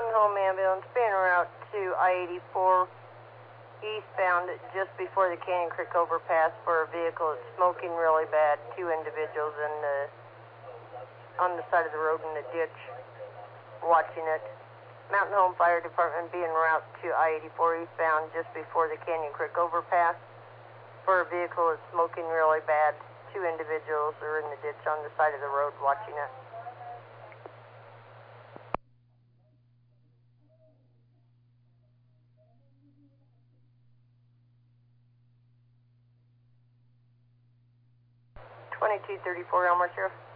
Mountain Home ambulance being route to I-84 eastbound just before the Canyon Creek overpass for a vehicle that's smoking really bad. 2 individuals on the side of the road in the ditch watching it. Mountain Home Fire Department being route to I-84 eastbound just before the Canyon Creek overpass for a vehicle that's smoking really bad. 2 individuals are in the ditch on the side of the road watching it. (2234) Elmer Sheriff.